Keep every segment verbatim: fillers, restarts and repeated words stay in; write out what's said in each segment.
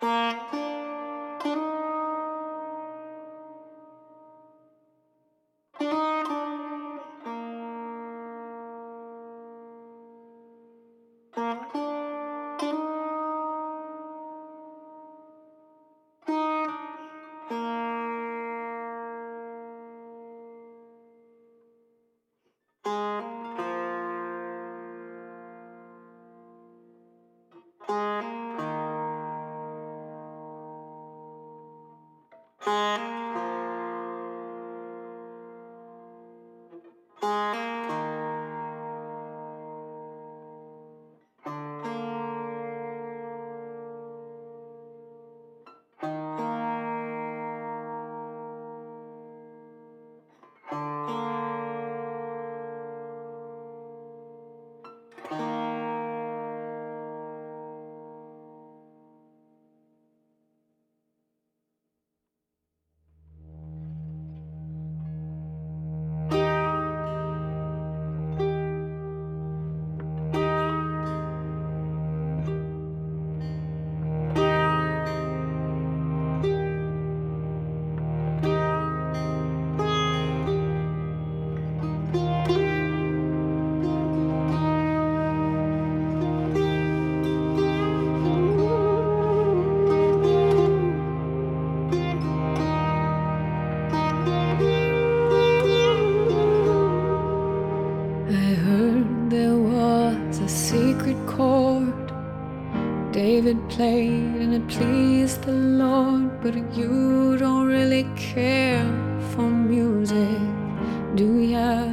David played and it pleased the Lord, but you don't really care for music, do ya?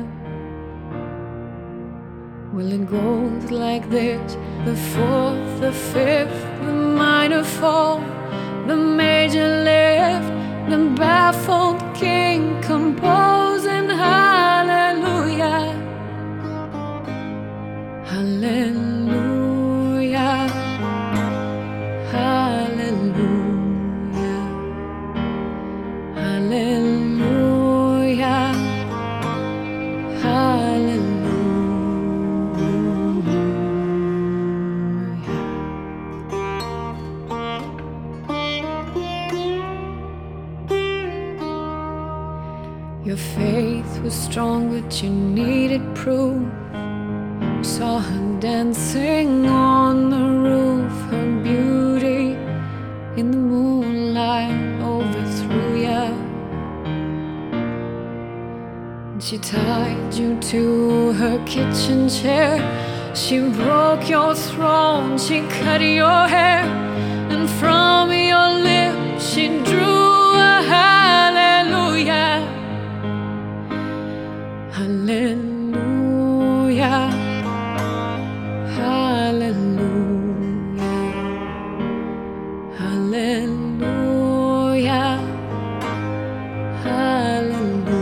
Well, it goes like this: the fourth, the fifth, the minor fall, the major lift, the baffled king composing hallelujah, hallelujah, hallelujah, hallelujah, hallelujah. Your faith was strong, but you needed proof. You saw her dancing on the roof. Her beauty in the moonlight overthrew ya, and she tied you to her kitchen chair. She broke your throne, she cut your hair, and from your lips she drew a hallelujah, hallelujah, hallelujah, hallelujah, hallelujah.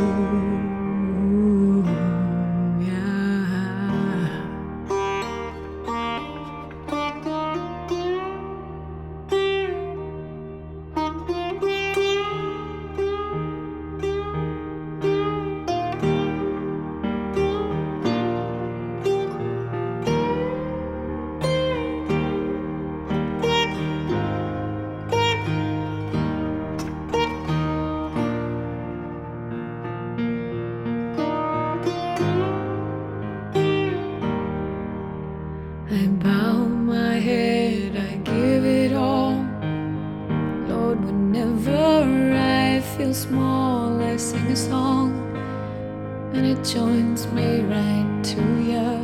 I bow my head, I give it all. Lord, whenever I feel small, I sing a song, and it joins me right to ya.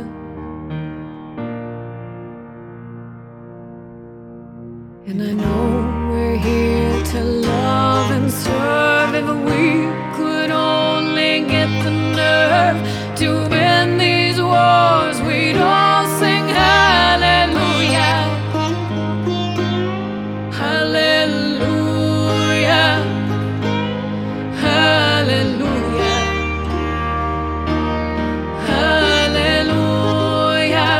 And I know we're here to love and serve. If we could only get the nerve to win these wars, we'd all sing hallelujah, hallelujah, hallelujah, hallelujah,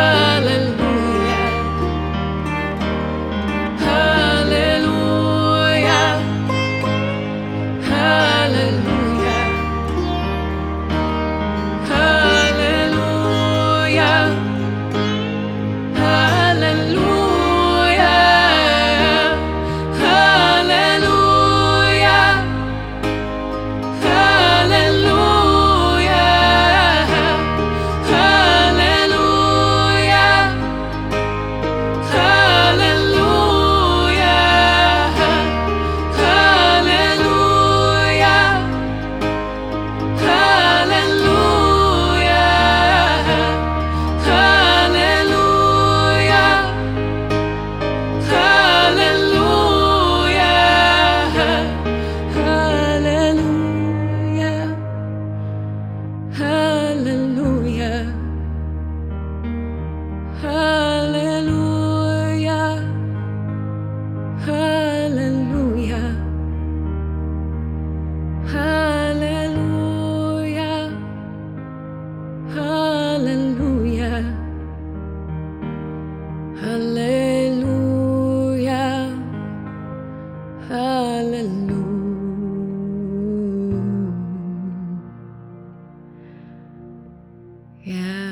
hallelujah, hallelujah. Yeah.